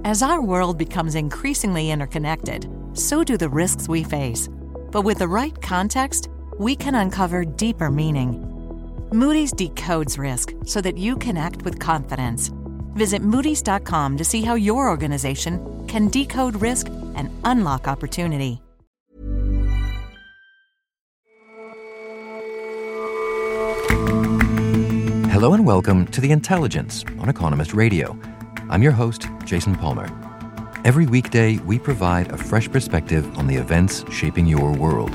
As our world becomes increasingly interconnected, so do the risks we face. But with the right context, we can uncover deeper meaning. Moody's decodes risk so that you can act with confidence. Visit Moody's.com to see how your organization can decode risk and unlock opportunity. Hello and welcome to The Intelligence on Economist Radio. I'm your host, Jason Palmer. Every weekday, we provide a fresh perspective on the events shaping your world.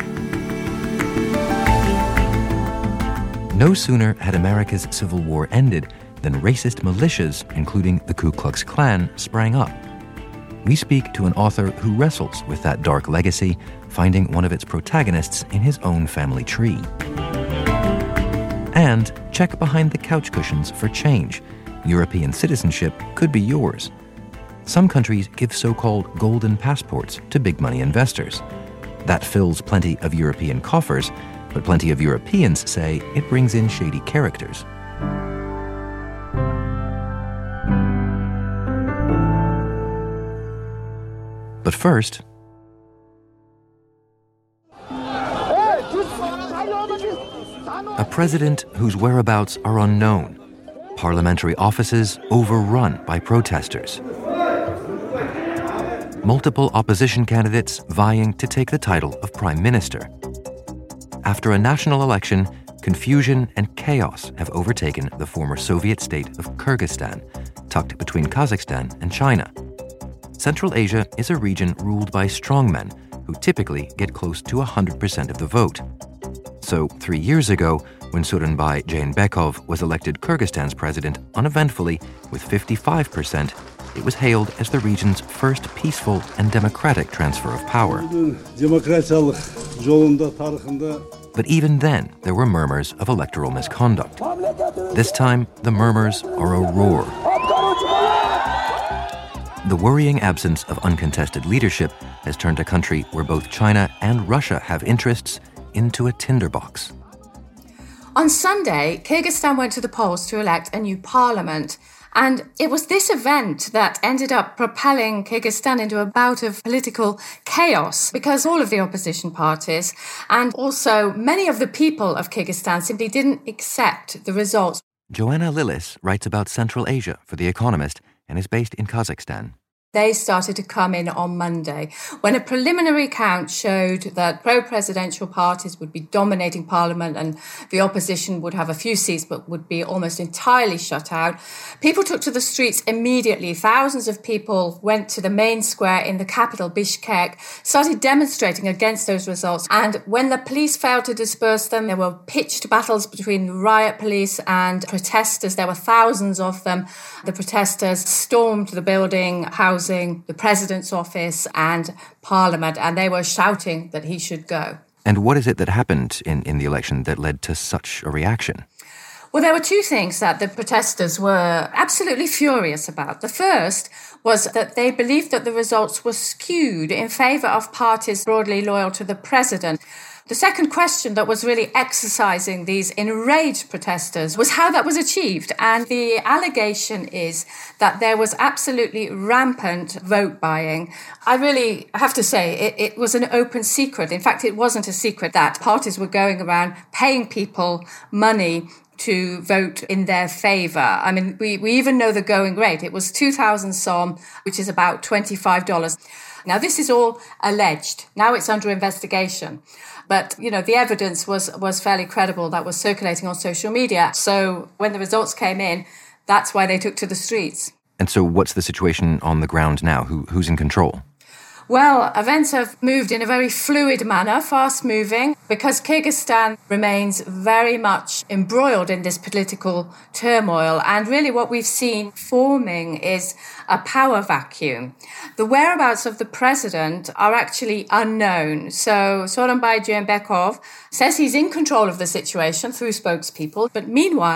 No sooner had America's Civil War ended than racist militias, including the Ku Klux Klan, sprang up. We speak to an author who wrestles with that dark legacy, finding one of its protagonists in his own family tree. And check behind the couch cushions for change. European citizenship could be yours. Some countries give so-called golden passports to big money investors. That fills plenty of European coffers, but plenty of Europeans say it brings in shady characters. But first, a president whose whereabouts are unknown. Parliamentary offices overrun by protesters. Multiple opposition candidates vying to take the title of prime minister. After a national election, confusion and chaos have overtaken the former Soviet state of Kyrgyzstan, tucked between Kazakhstan and China. Central Asia is a region ruled by strongmen who typically get close to 100% of the vote. So 3 years ago, when Sooronbay Jeenbekov was elected Kyrgyzstan's president uneventfully with 55%, it was hailed as the region's first peaceful and democratic transfer of power. But even then, there were murmurs of electoral misconduct. This time, the murmurs are a roar. The worrying absence of uncontested leadership has turned a country where both China and Russia have interests into a tinderbox. On Sunday, Kyrgyzstan went to the polls to elect a new parliament. And it was this event that ended up propelling Kyrgyzstan into a bout of political chaos because all of the opposition parties and also many of the people of Kyrgyzstan simply didn't accept the results. Joanna Lillis writes about Central Asia for The Economist and is based in Kazakhstan. They started to come in on Monday when a preliminary count showed that pro-presidential parties would be dominating parliament and the opposition would have a few seats but would be almost entirely shut out. People took to the streets immediately. Thousands of people went to the main square in the capital, Bishkek, started demonstrating against those results. And when the police failed to disperse them, there were pitched battles between riot police and protesters. There were thousands of them. The protesters stormed the building, housing the president's office and parliament, and they were shouting that he should go. And what is it that happened in the election that led to such a reaction? Well, there were two things that the protesters were absolutely furious about. The first was that they believed that the results were skewed in favor of parties broadly loyal to the president. The second question that was really exercising these enraged protesters was how that was achieved. And the allegation is that there was absolutely rampant vote buying. I really have to say it was an open secret. In fact, it wasn't a secret that parties were going around paying people money to vote in their favor. I mean, we even know the going rate. It was 2,000 som, which is about $25. Now, this is all alleged. Now it's under investigation. But, you know, the evidence was fairly credible that was circulating on social media. So when the results came in, that's why they took to the streets. And so what's the situation on the ground now? Who's in control? Well, events have moved in a very fluid manner, fast-moving, because Kyrgyzstan remains very much embroiled in this political turmoil. And really what we've seen forming is a power vacuum. The whereabouts of the president are actually unknown. So Sooronbay Jeenbekov says he's in control of the situation through spokespeople. But meanwhile,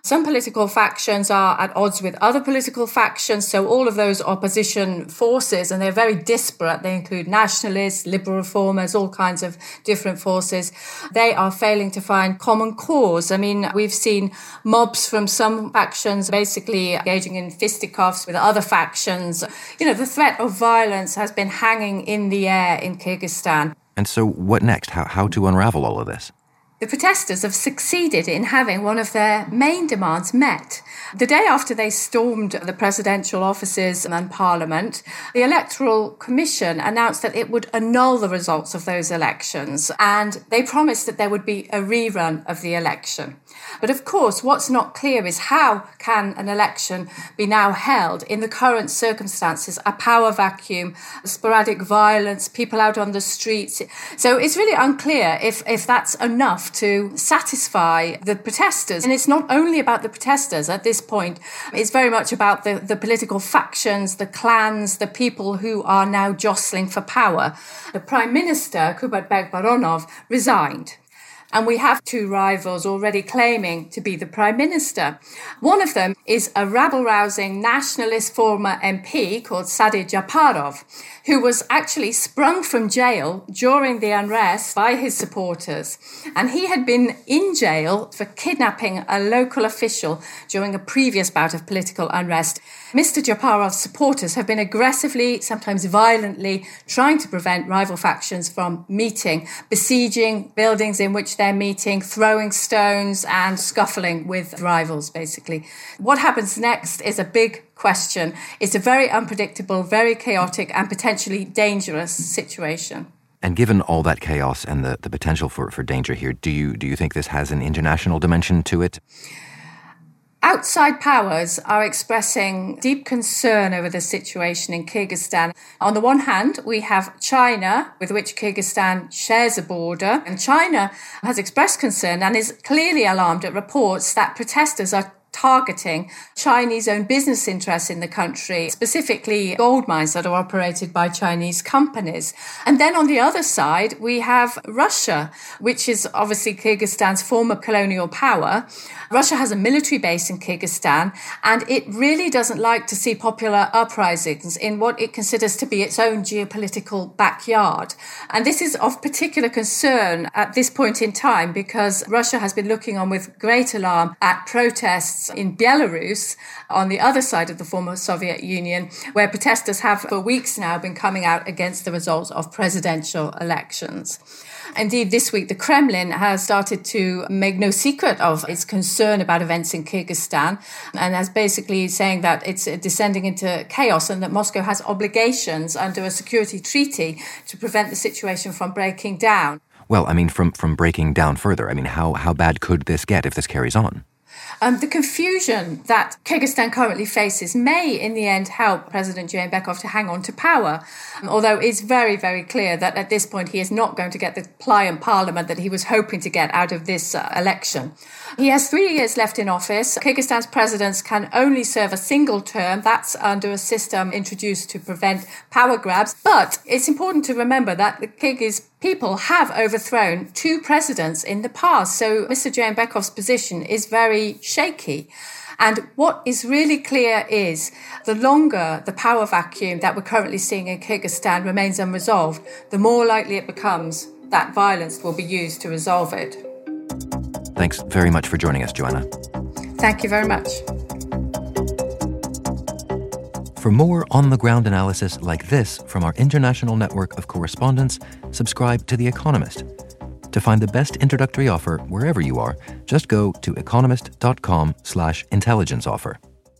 Some political factions are at odds with other political factions, so all of those opposition forces, and they're very disparate, they include nationalists, liberal reformers, all kinds of different forces, they are failing to find common cause. I mean, we've seen mobs from some factions basically engaging in fisticuffs with other factions. You know, the threat of violence has been hanging in the air in Kyrgyzstan. And so what next? How to unravel all of this? The protesters have succeeded in having one of their main demands met. The day after they stormed the presidential offices and parliament, the Electoral Commission announced that it would annul the results of those elections, and they promised that there would be a rerun of the election. But of course, what's not clear is how can an election be now held in the current circumstances, a power vacuum, sporadic violence, people out on the streets. So it's really unclear if that's enough to satisfy the protesters. And it's not only about the protesters at this point. It's very much about the political factions, the clans, the people who are now jostling for power. The Prime Minister, Kubatbek Baronov, resigned. And we have two rivals already claiming to be the Prime Minister. One of them is a rabble-rousing nationalist former MP called Sadir Japarov, who was actually sprung from jail during the unrest by his supporters. And he had been in jail for kidnapping a local official during a previous bout of political unrest. Mr. Japarov's supporters have been aggressively, sometimes violently, trying to prevent rival factions from meeting, besieging buildings in which they're meeting, throwing stones and scuffling with rivals, basically. What happens next is a big question. It's a very unpredictable, very chaotic and potentially dangerous situation. And given all that chaos and the potential for danger here, do you think this has an international dimension to it? Outside powers are expressing deep concern over the situation in Kyrgyzstan. On the one hand, we have China, with which Kyrgyzstan shares a border, and China has expressed concern and is clearly alarmed at reports that protesters are targeting Chinese-owned business interests in the country, specifically gold mines that are operated by Chinese companies. And then on the other side, we have Russia, which is obviously Kyrgyzstan's former colonial power. Russia has a military base in Kyrgyzstan, and it really doesn't like to see popular uprisings in what it considers to be its own geopolitical backyard. And this is of particular concern at this point in time because Russia has been looking on with great alarm at protests in Belarus, on the other side of the former Soviet Union, where protesters have for weeks now been coming out against the results of presidential elections. Indeed, this week, the Kremlin has started to make no secret of its concern about events in Kyrgyzstan and has basically saying that it's descending into chaos and that Moscow has obligations under a security treaty to prevent the situation from breaking down. Well, I mean, from breaking down further, I mean, how bad could this get if this carries on? The confusion that Kyrgyzstan currently faces may, in the end, help President Jeenbekov to hang on to power, although it's very, very clear that at this point he is not going to get the pliant parliament that he was hoping to get out of this election. He has 3 years left in office. Kyrgyzstan's presidents can only serve a single term. That's under a system introduced to prevent power grabs. But it's important to remember that the Kyrgyz people have overthrown 2 presidents in the past. So Mr. Jeenbekov's position is very shaky. And what is really clear is the longer the power vacuum that we're currently seeing in Kyrgyzstan remains unresolved, the more likely it becomes that violence will be used to resolve it. Thanks very much for joining us, Joanna. Thank you very much. For more on-the-ground analysis like this from our international network of correspondents, subscribe to The Economist. To find the best introductory offer wherever you are, just go to economist.com/intelligence offer.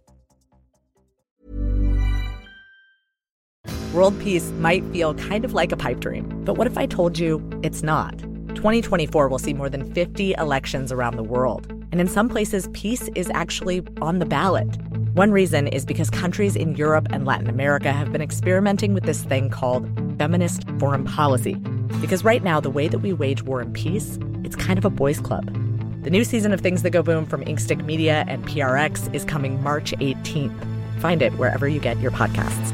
World peace might feel kind of like a pipe dream, but what if I told you it's not? 2024 will see more than 50 elections around the world. And in some places, peace is actually on the ballot. One reason is because countries in Europe and Latin America have been experimenting with this thing called feminist foreign policy. Because right now, the way that we wage war and peace, it's kind of a boys' club. The new season of Things That Go Boom from Inkstick Media and PRX is coming March 18th. Find it wherever you get your podcasts.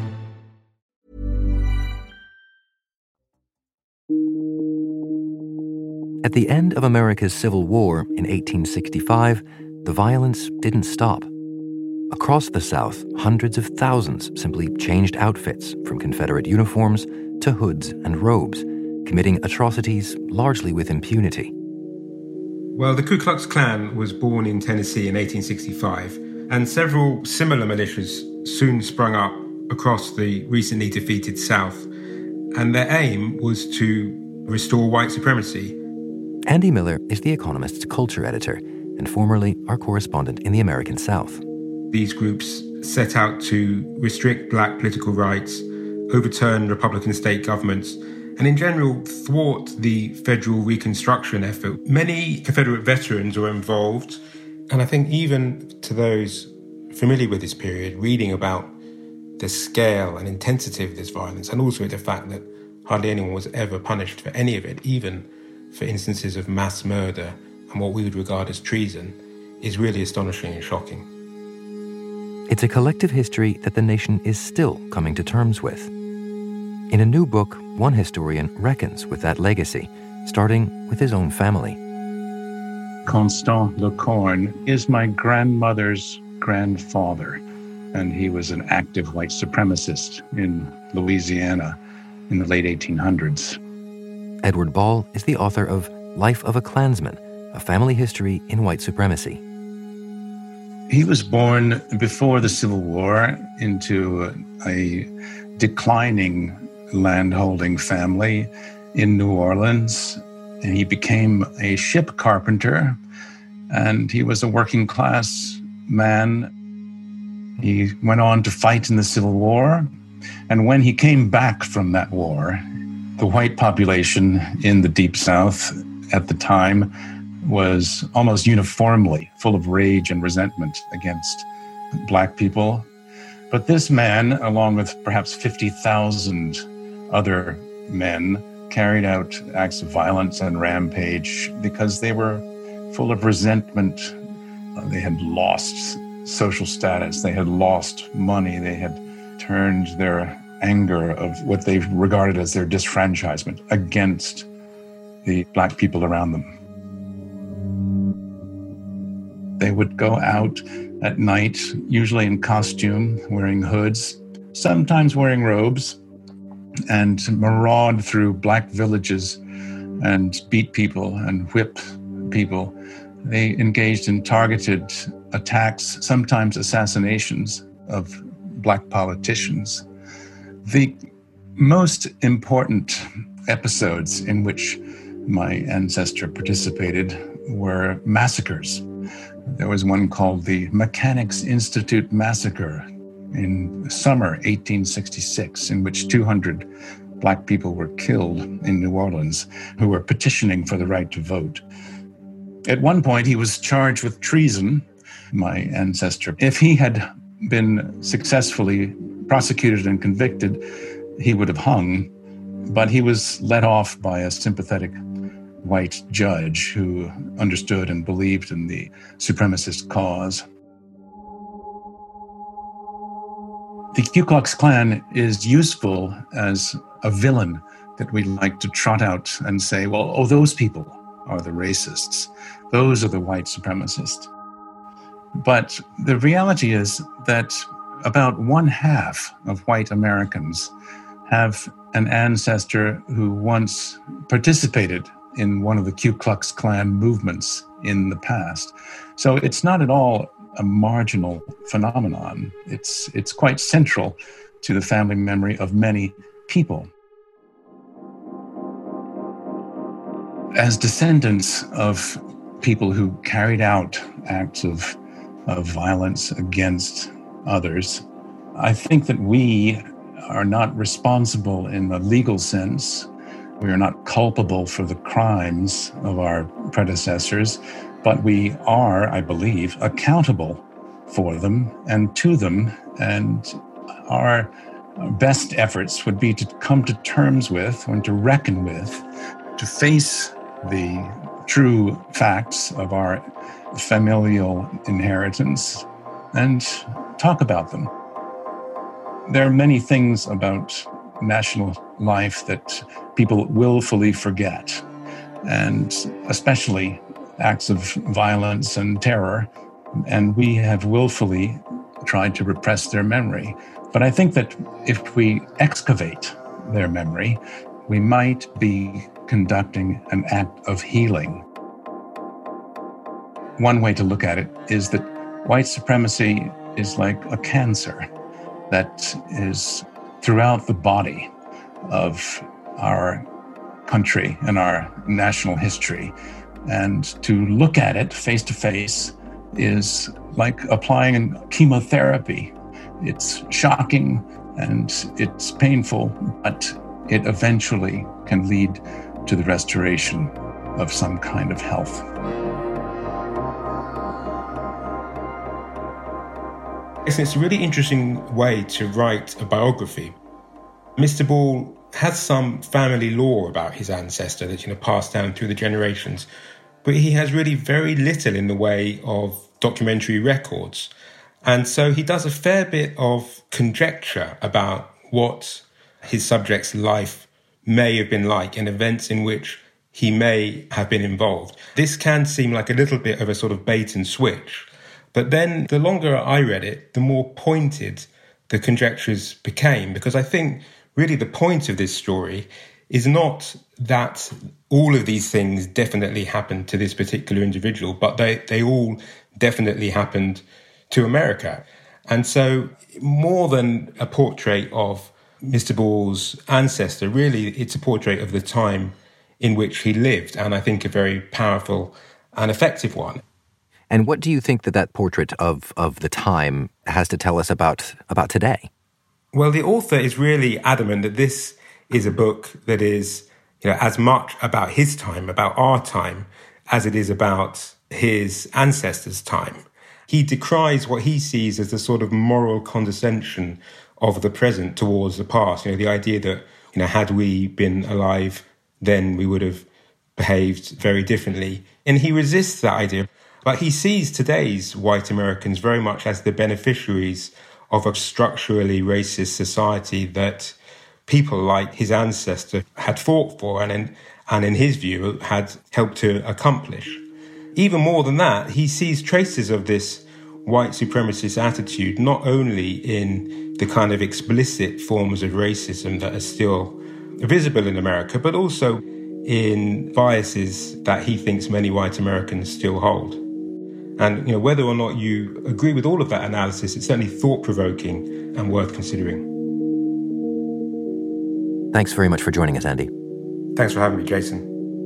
At the end of America's Civil War in 1865, the violence didn't stop. Across the South, hundreds of thousands simply changed outfits from Confederate uniforms to hoods and robes, committing atrocities largely with impunity. Well, the Ku Klux Klan was born in Tennessee in 1865, and several similar militias soon sprung up across the recently defeated South, and their aim was to restore white supremacy. Andy Miller is The Economist's culture editor and formerly our correspondent in the American South. These groups set out to restrict black political rights, overturn Republican state governments, and in general thwart the federal Reconstruction effort. Many Confederate veterans were involved, and I think even to those familiar with this period, reading about the scale and intensity of this violence, and also the fact that hardly anyone was ever punished for any of it, even for instances of mass murder and what we would regard as treason, is really astonishing and shocking. It's a collective history that the nation is still coming to terms with. In a new book, one historian reckons with that legacy, starting with his own family. Constant Lecorne is my grandmother's grandfather, and he was an active white supremacist in Louisiana in the late 1800s. Edward Ball is the author of Life of a Klansman, a family history in white supremacy. He was born before the Civil War into a declining landholding family in New Orleans, and he became a ship carpenter, and he was a working class man. He went on to fight in the Civil War, and when he came back from that war, the white population in the Deep South at the time was almost uniformly full of rage and resentment against black people. But this man, along with perhaps 50,000 other men, carried out acts of violence and rampage because they were full of resentment. They had lost social status, they had lost money, they had turned their anger of what they regarded as their disfranchisement against the black people around them. They would go out at night, usually in costume, wearing hoods, sometimes wearing robes, and maraud through black villages and beat people and whip people. They engaged in targeted attacks, sometimes assassinations of black politicians. The most important episodes in which my ancestor participated were massacres. There was one called the Mechanics Institute Massacre in summer 1866, in which 200 black people were killed in New Orleans who were petitioning for the right to vote. At one point, he was charged with treason, my ancestor. If he had been successfully prosecuted and convicted, he would have hung, but he was let off by a sympathetic white judge who understood and believed in the supremacist cause. The Ku Klux Klan is useful as a villain that we like to trot out and say, well, oh, those people are the racists. Those are the white supremacists. But the reality is that about 1/2 of white Americans have an ancestor who once participated in one of the Ku Klux Klan movements in the past. So it's not at all a marginal phenomenon. It's quite central to the family memory of many people. As descendants of people who carried out acts of violence against others, I think that we are not responsible in a legal sense. We are not culpable for the crimes of our predecessors, but we are, I believe, accountable for them and to them. And our best efforts would be to come to terms with and to reckon with, to face the true facts of our familial inheritance and talk about them. There are many things about national life that people willfully forget, and especially acts of violence and terror and we have willfully tried to repress their memory. But I think that if we excavate their memory, we might be conducting an act of healing. One way to look at it is that white supremacy is like a cancer that is throughout the body of our country and our national history. And to look at it face to face is like applying chemotherapy. It's shocking and it's painful, but it eventually can lead to the restoration of some kind of health. It's a really interesting way to write a biography. Mr. Ball has some family lore about his ancestor that's passed down through the generations, but he has really very little in the way of documentary records. And so he does a fair bit of conjecture about what his subject's life may have been like and events in which he may have been involved. This can seem like a little bit of a sort of bait and switch. But then the longer I read it, the more pointed the conjectures became, because I think really the point of this story is not that all of these things definitely happened to this particular individual, but they all definitely happened to America. And so more than a portrait of Mr. Ball's ancestor, really it's a portrait of the time in which he lived, and I think a very powerful and effective one. And what do you think that portrait of the time has to tell us about today? Well, the author is really adamant that this is a book that is, as much about his time, about our time, as it is about his ancestors' time. He decries what he sees as the sort of moral condescension of the present towards the past. The idea that, had we been alive, then we would have behaved very differently. And he resists that idea. But he sees today's white Americans very much as the beneficiaries of a structurally racist society that people like his ancestor had fought for and in his view had helped to accomplish. Even more than that, he sees traces of this white supremacist attitude not only in the kind of explicit forms of racism that are still visible in America, but also in biases that he thinks many white Americans still hold. And whether or not you agree with all of that analysis, it's certainly thought-provoking and worth considering. Thanks very much for joining us, Andy. Thanks for having me, Jason.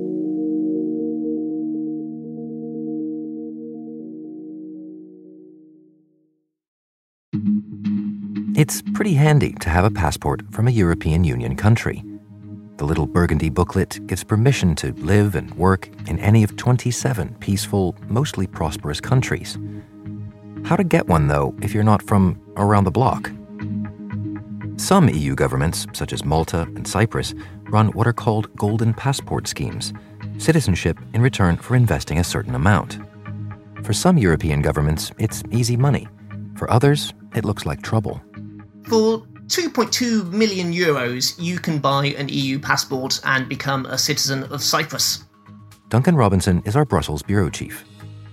It's pretty handy to have a passport from a European Union country. The little burgundy booklet gives permission to live and work in any of 27 peaceful, mostly prosperous countries. How to get one, though, if you're not from around the block? Some EU governments, such as Malta and Cyprus, run what are called golden passport schemes, citizenship in return for investing a certain amount. For some European governments, it's easy money. For others, it looks like trouble. For 2.2 million euros, you can buy an EU passport and become a citizen of Cyprus. Duncan Robinson is our Brussels bureau chief.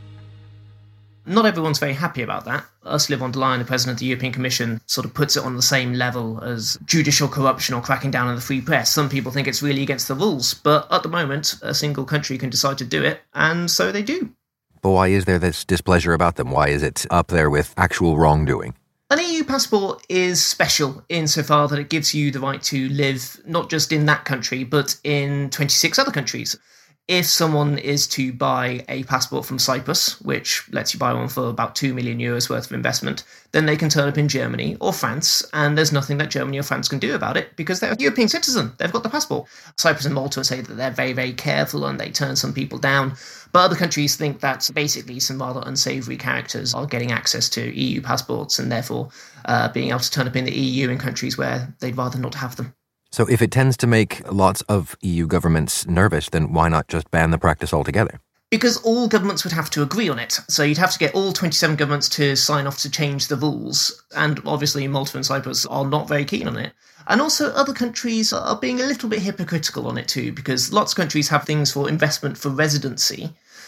Not everyone's very happy about that. Ursula von der Leyen, the president of the European Commission, sort of puts it on the same level as judicial corruption or cracking down on the free press. Some people think it's really against the rules, but at the moment, a single country can decide to do it, and so they do. But why is there this displeasure about them? Why is it up there with actual wrongdoing? An EU passport is special insofar that it gives you the right to live not just in that country, but in 26 other countries. If someone is to buy a passport from Cyprus, which lets you buy one for about 2 million euros worth of investment, then they can turn up in Germany or France, and there's nothing that Germany or France can do about it because they're a European citizen. They've got the passport. Cyprus and Malta say that they're very, very careful and they turn some people down. But other countries think that basically some rather unsavoury characters are getting access to EU passports and therefore being able to turn up in the EU in countries where they'd rather not have them. So if it tends to make lots of EU governments nervous, then why not just ban the practice altogether? Because all governments would have to agree on it. So you'd have to get all 27 governments to sign off to change the rules. And obviously Malta and Cyprus are not very keen on it. And also other countries are being a little bit hypocritical on it too, because lots of countries have things for investment for residency,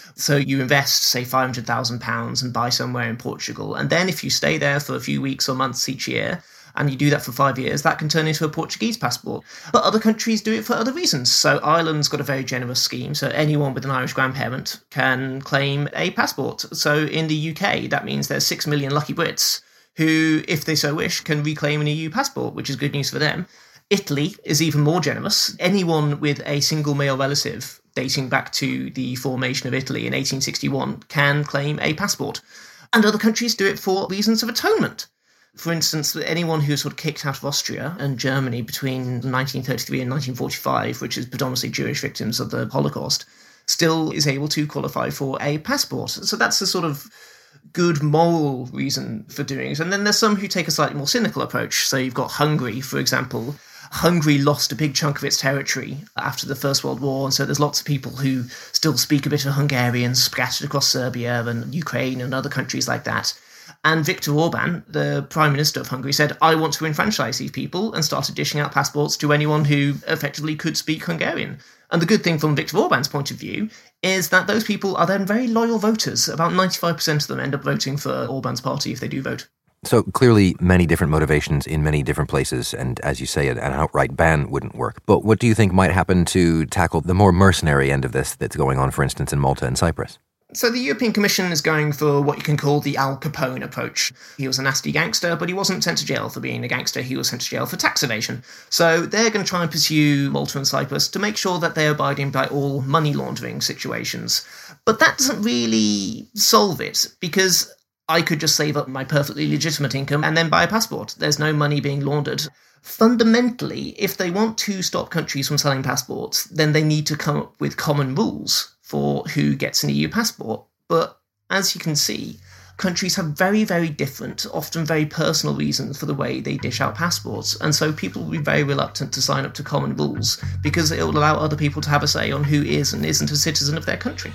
So you invest, say, £500,000 and buy somewhere in Portugal. And then if you stay there for a few weeks or months each year, and you do that for 5 years, that can turn into a Portuguese passport. But other countries do it for other reasons. So Ireland's got a very generous scheme. So anyone with an Irish grandparent can claim a passport. So in the UK, that means there's 6 million lucky Brits who, if they so wish, can reclaim an EU passport, which is good news for them. Italy is even more generous. Anyone with a single male relative dating back to the formation of Italy in 1861 can claim a passport. And other countries do it for reasons of atonement. For instance, anyone who was sort of kicked out of Austria and Germany between 1933 and 1945, which is predominantly Jewish victims of the Holocaust, still is able to qualify for a passport. So that's a sort of good moral reason for doing it. And then there's some who take a slightly more cynical approach. So you've got Hungary, for example. Hungary lost a big chunk of its territory after the First World War, and so there's lots of people who still speak a bit of Hungarian scattered across Serbia and Ukraine and other countries like that. And Viktor Orban, the Prime Minister of Hungary, said, I want to enfranchise these people, and started dishing out passports to anyone who effectively could speak Hungarian. And the good thing from Viktor Orban's point of view is that those people are then very loyal voters. About 95% of them end up voting for Orban's party if they do vote. So clearly many different motivations in many different places, and as you say, an outright ban wouldn't work. But what do you think might happen to tackle the more mercenary end of this that's going on, for instance, in Malta and Cyprus? So the European Commission is going for what you can call the Al Capone approach. He was a nasty gangster, but he wasn't sent to jail for being a gangster. He was sent to jail for tax evasion. So they're going to try and pursue Malta and Cyprus to make sure that they're abiding by all money laundering situations. But that doesn't really solve it, because I could just save up my perfectly legitimate income and then buy a passport. There's no money being laundered. Fundamentally, if they want to stop countries from selling passports, then they need to come up with common rules for who gets an EU passport. But as you can see, countries have very, very different, often very personal reasons for the way they dish out passports. And so people will be very reluctant to sign up to common rules because it will allow other people to have a say on who is and isn't a citizen of their country.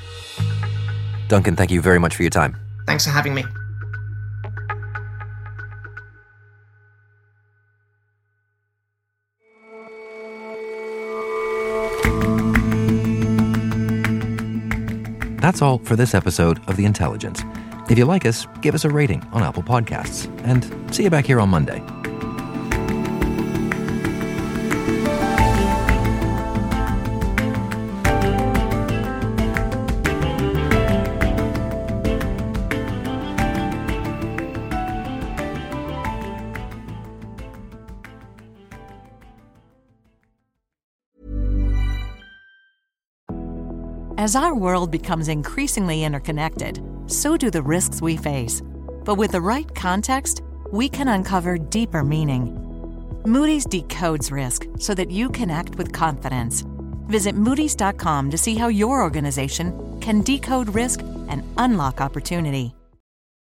Duncan, thank you very much for your time. Thanks for having me. That's all for this episode of The Intelligence. If you like us, give us a rating on Apple Podcasts. And see you back here on Monday. As our world becomes increasingly interconnected, so do the risks we face. But with the right context, we can uncover deeper meaning. Moody's decodes risk so that you can act with confidence. Visit Moodys.com to see how your organization can decode risk and unlock opportunity.